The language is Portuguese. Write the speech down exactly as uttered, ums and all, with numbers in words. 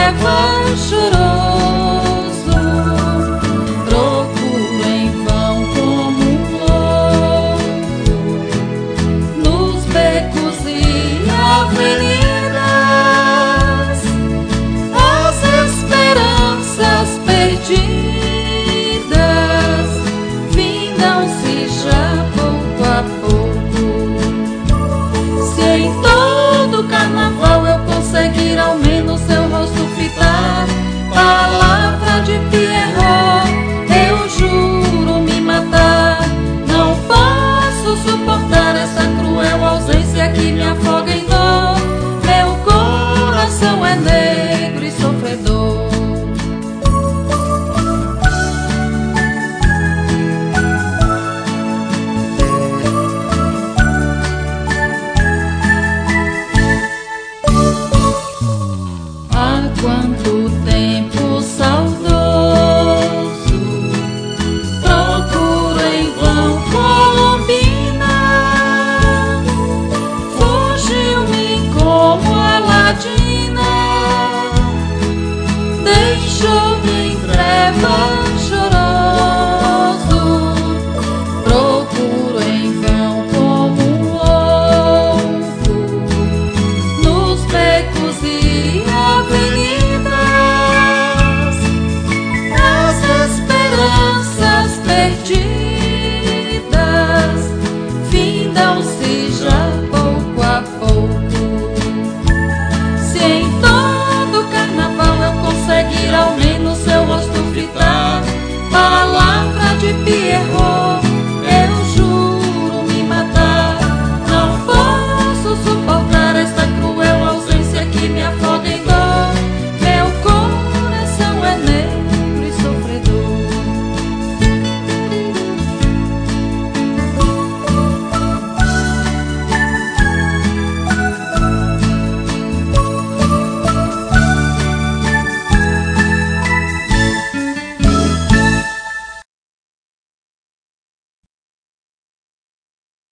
leva choroso, procuro em vão como um louco, nos becos e avenidas, as esperanças perdidas findam-se já pouco a pouco. Se em todo carnaval eu conseguir ao menos seu rosto fitar, palavra de Pierrot, eu juro me matar. Não posso suportar essa cruel ausência que me afoga em dor. Meu coração é negro e sofredor. Há quanto tempo saudoso procuro em vão Colombina, fugiu-me como a ladina, deixou